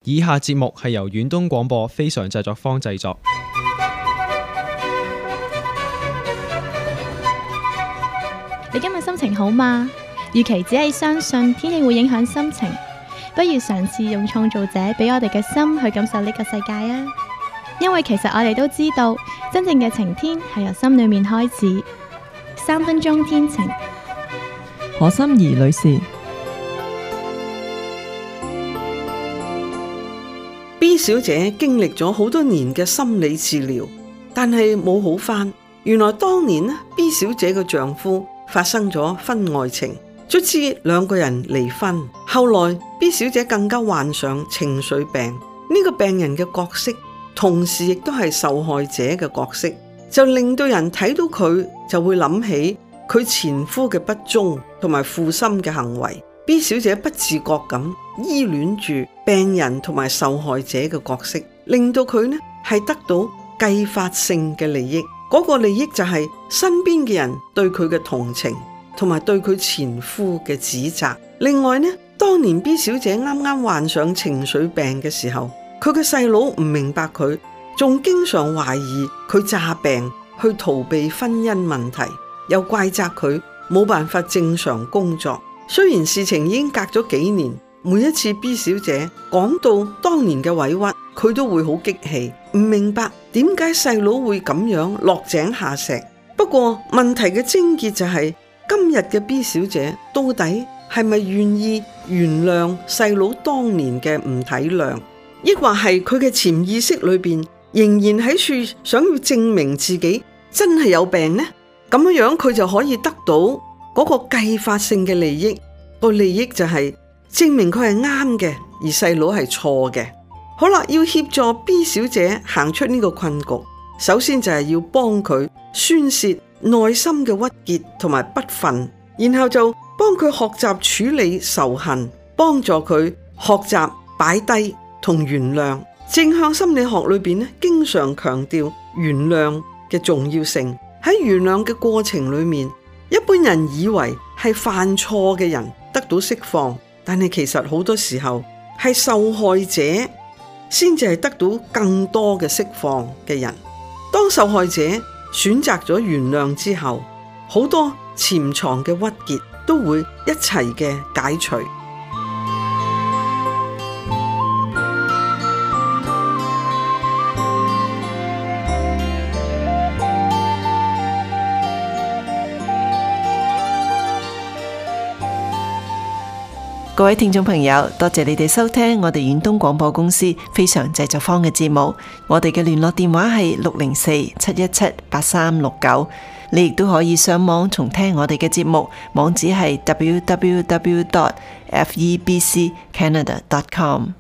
以下節目係由遠東廣播非常製作坊製作。 你今日心情好嗎？與其只係相信天氣會影響心情，不如嘗試用創造者俾我哋嘅心去感受呢個世界啊！因為其實我哋都知道，真正嘅晴天係由心裏面開始。3分鐘天晴， 何心怡女士。 B 小姐經歷咗好多年嘅心理治療，但係冇好返。原來當年呢 B 小姐嘅丈夫發生咗婚外情，卒之兩個人離婚。後來 B 小姐更加患上情緒病，呢個病人嘅角色，同時亦都係受害者嘅角色，就令到人睇到佢就會諗起佢前夫嘅不忠同埋負心嘅行為。B 小姐不自覺咁依戀住病人同埋受害者嘅角色，令到佢呢係得到繼發性嘅利益。嗰個利益就係身邊嘅人對佢嘅同情，同埋對佢前夫嘅指責。另外呢，當年 B 小姐啱啱患上情緒病嘅時候，佢嘅細佬唔明白佢，仲經常懷疑佢詐病去逃避婚姻問題，又怪責佢冇辦法正常工作。雖然事情已經隔咗幾年，每一次 B 小姐講到當年嘅委屈，佢都會好激氣，唔明白點解細佬會咁樣落井下石。不過問題嘅症結就係，今日嘅 B 小姐到底係咪願意原諒細佬當年嘅唔體諒，抑或係佢嘅潛意識裏邊仍然喺處想要證明自己真係有病呢？咁樣佢就可以得到嗰個繼發性嘅利益，個利益就係證明佢係啱嘅，而細佬係錯嘅。好啦，要協助 B 小姐行出呢個困局，首先就係要幫佢宣洩內心嘅鬱結同埋不忿，然後就幫佢學習處理仇恨，幫助佢學習擺低同原諒。正向心理學裏邊咧，經常強調原諒嘅重要性。喺原諒嘅過程裏面，一般人以為係犯錯嘅人得到釋放，但係其實好多時候係受害者先至係得到更多嘅釋放嘅人。當受害者選擇咗原諒之後，好多潛藏嘅鬱結都會一齊嘅解除。 各位聽眾朋友，多謝你哋收聽我哋遠東廣播公司非常製作坊嘅節目。我哋嘅聯絡電話係604-717-8369。你亦都可以上網重聽我哋嘅節目，網址係www.febccanada.com。